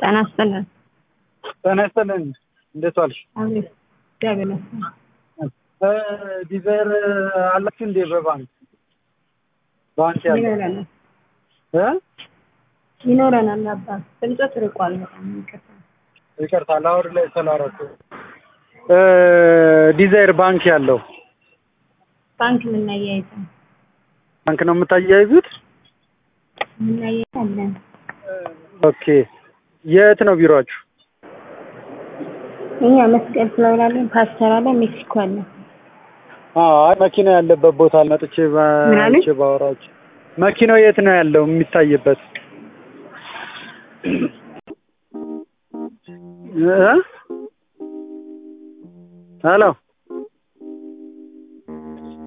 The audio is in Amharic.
ጤና ይስጥልን። ጤና ይስጥልን። እንዴት ዋልሽ? አቤት። እግዚአብሔር ይመስገን። ዲዛይር አላችሁ እንዴ? ባንክ ያለው ይኖረናል። አባት ድምፅህ ርቋል በጣም ይቅርታ። ላውድ ላይ ስላደረኩ ዲዛይር ባንክ ያለው ባንክ የምናያይዘው ባንክ ነው የምታያይዙት? እናያይዛለን። ኦኬ። የት ነው ቢሮአችሁ? እኛ መስቀል ፍላወር አለን፣ ፓስተር አለን፣ ሜክሲኮ አለን። አይ መኪና ያለበት ቦታ መጥቼ ባወራችሁ። መኪናው የት ነው ያለው የሚታይበት? ሄሎ